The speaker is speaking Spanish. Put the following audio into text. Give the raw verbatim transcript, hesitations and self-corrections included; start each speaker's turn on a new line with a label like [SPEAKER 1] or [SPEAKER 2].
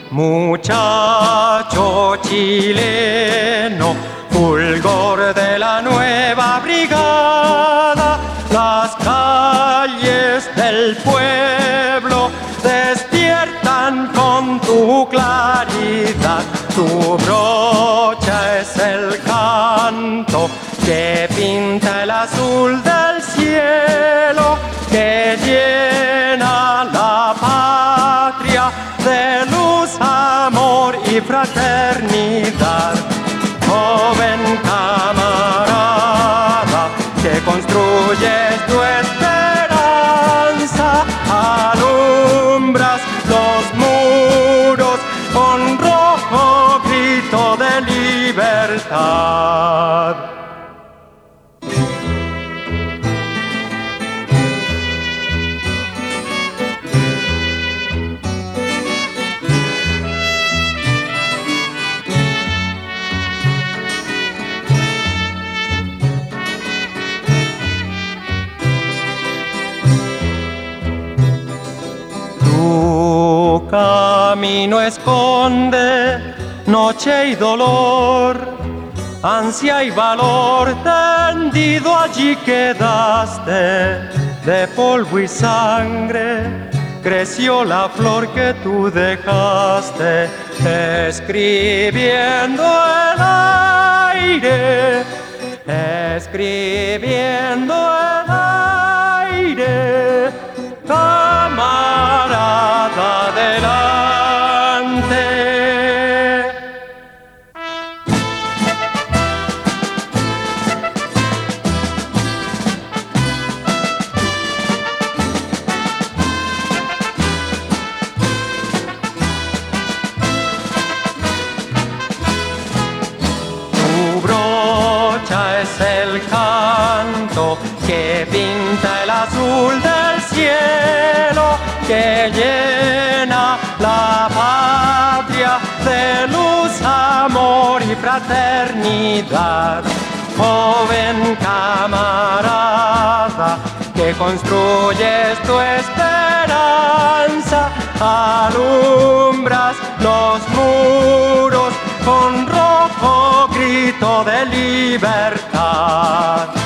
[SPEAKER 1] Muchacho chileno, fulgor de la nueva brigada, las calles del pueblo despiertan con tu claridad. Tu brocha es el canto que pinta el azul del cielo, que llena la patria de luz, amor y fraternidad. Joven camarada, que construyes tu esperanza, alumbras los muros con rojo grito de libertad. Tu camino esconde noche y dolor, ansia y valor, tendido allí quedaste. De polvo y sangre creció la flor que tú dejaste, escribiendo el aire, escribiendo el aire. Camarada, adelante. Tu brocha es el canto que pinta el azul del cielo, que llena la patria de luz, amor y fraternidad. Joven camarada, que construyes tu esperanza, alumbras los muros con rojo grito de libertad.